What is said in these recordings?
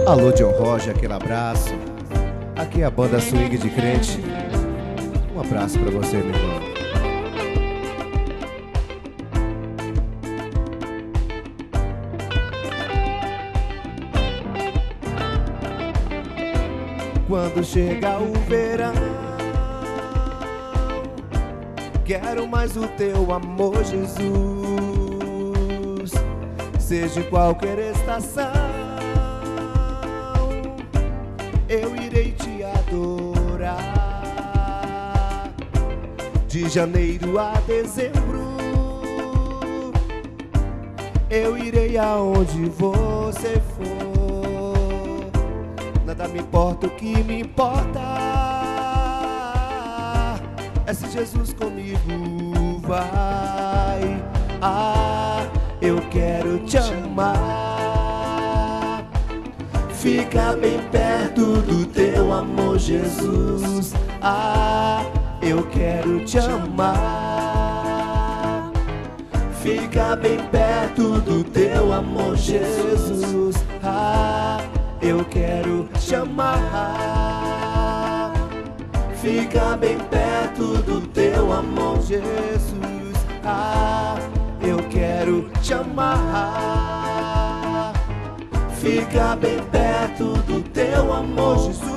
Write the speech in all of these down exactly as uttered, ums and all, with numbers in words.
Alô, John Roger, aquele abraço. Aqui é a banda Swing de Crente. Um abraço pra você, meu irmão. Quando chega o verão, quero mais o teu amor, Jesus. Seja em qualquer estação, eu irei te adorar. De janeiro a dezembro, eu irei aonde você for. Nada me importa, o que me importa é se Jesus comigo vai. Ah, eu quero te amar. Fica bem perto do teu amor, Jesus. Ah, eu quero te amar. Fica bem perto do teu amor, Jesus. Ah, eu quero te amar. Fica bem perto do teu amor, Jesus. Ah, eu quero te amar. Fica bem perto do teu amor, Jesus.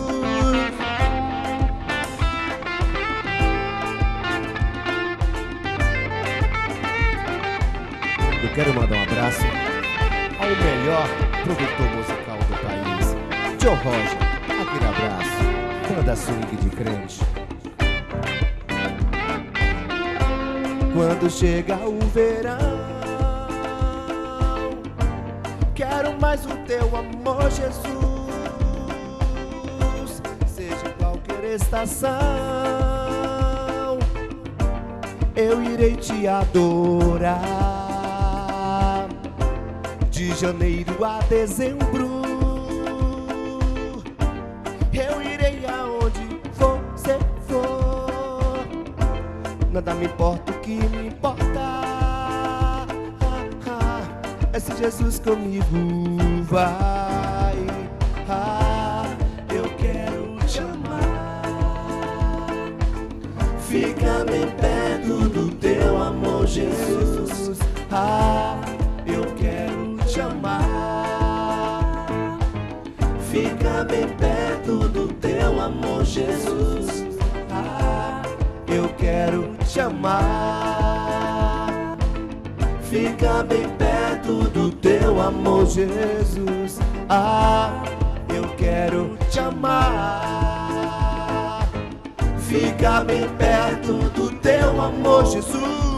Eu quero mandar um abraço ao melhor produtor musical do país, John Roger. Aquele abraço, banda Swing de Crente. Quando chega o verão, quero mais o teu amor, Jesus. Seja em qualquer estação, eu irei te adorar. De janeiro a dezembro, eu irei aonde você for. Nada me importa, o que me importa é se Jesus comigo vai. Ah, eu quero te amar. Fica bem perto do teu amor, Jesus. Ah, eu quero te amar. Fica bem perto do teu amor, Jesus. Ah, eu quero te amar. Fica bem perto do teu amor, Jesus. Ah, eu quero te amar. Fica bem perto do teu amor, Jesus.